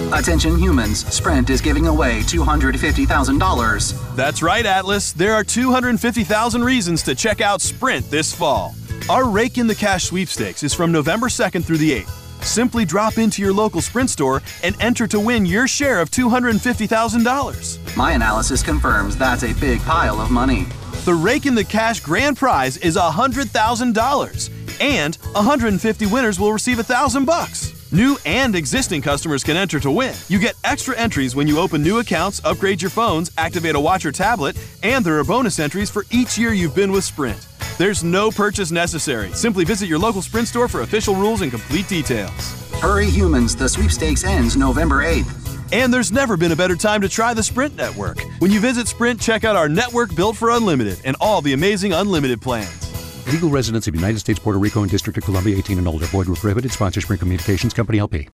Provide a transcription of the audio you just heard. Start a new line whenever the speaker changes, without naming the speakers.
Attention humans, Sprint is giving away $250,000.
That's right, Atlas. There are 250,000 reasons to check out Sprint this fall. Our Rake in the Cash sweepstakes is from November 2nd through the 8th. Simply drop into your local Sprint store and enter to win your share of $250,000.
My analysis confirms that's a big pile of money.
The Rake in the Cash grand prize is $100,000, and 150 winners will receive $1,000. New and existing customers can enter to win. You get extra entries when you open new accounts, upgrade your phones, activate a watch or tablet, and there are bonus entries for each year you've been with Sprint. There's no purchase necessary. Simply visit your local Sprint store for official rules and complete details.
Hurry humans, the sweepstakes ends November 8th.
And there's never been a better time to try the Sprint network. When you visit Sprint, check out our network built for unlimited and all the amazing unlimited plans.
Legal residents of United States, Puerto Rico, and District of Columbia, 18 and older. Void where prohibited. Sponsor Sprint Communications Company, LP.